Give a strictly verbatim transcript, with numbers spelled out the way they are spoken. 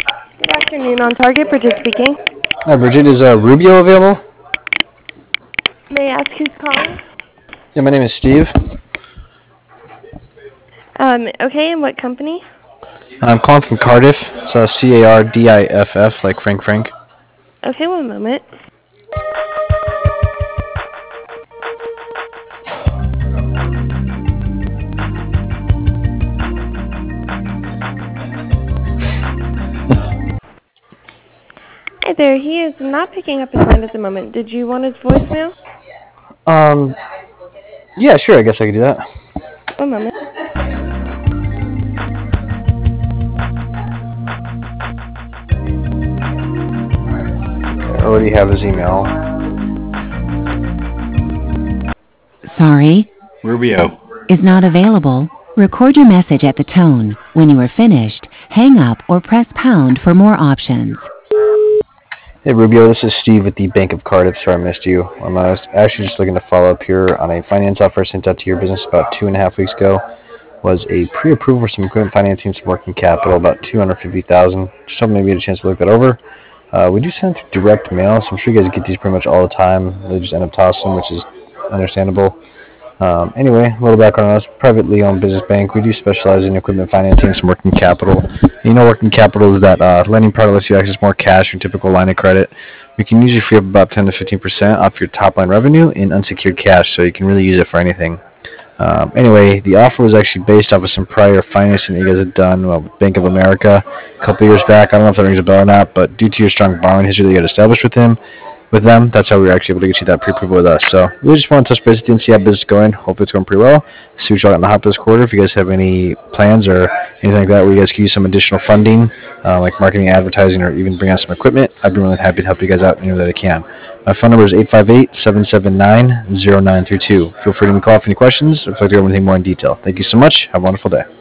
Good afternoon, on target, Bridget speaking. Hi, Bridget. Is uh, Rubio available? May I ask who's calling? Yeah, my name is Steve. Um, okay, and what company? I'm calling from Cardiff. It's uh, C A R D I F F, like Frank Frank. Okay, one moment. Hi there, he is not picking up his line at the moment. Did you want his voicemail? Um, yeah, sure. I guess I could do that. One moment. I already have his email. Sorry, Rubio. is not available. Record your message at the tone. When you are finished, hang up or press pound for more options. Hey, Rubio. This is Steve with the Bank of Cardiff. Sorry I missed you. I'm uh, actually just looking to follow up here on a finance offer sent out to your business about two and a half weeks ago. Was a pre-approval for some equipment financing, some working capital, about two hundred fifty thousand dollars. Just hoping maybe you had a chance to look that over. Uh, we do send through direct mail, so I'm sure you guys get these pretty much all the time. They just end up tossing them, which is understandable. Um, anyway, a little background on us. Privately owned business bank. We do specialize in equipment financing, some working capital. You know, working capital is that uh, lending product lets you access more cash than typical line of credit. We can usually free up about ten to fifteen percent off your top line revenue in unsecured cash, so you can really use it for anything. Um, anyway, the offer was actually based off of some prior financing that you guys had done well, with Bank of America a couple years back. I don't know if that rings a bell or not, but due to your strong borrowing history that you had established with him, with them, that's how we were actually able to get you that pre-approval with us. So we just want to touch base with you and see how business is going. Hopefully it's going pretty well. See what y'all got in the hop this quarter. If you guys have any plans or anything like that where you guys can use some additional funding, uh, like marketing, advertising, or even bring out some equipment, I'd be really happy to help you guys out any way that I can. My phone number is eight five eight, seven seven nine, zero nine three two. Feel free to give me a call if any questions or if you'd like to go over anything more in detail. Thank you so much. Have a wonderful day.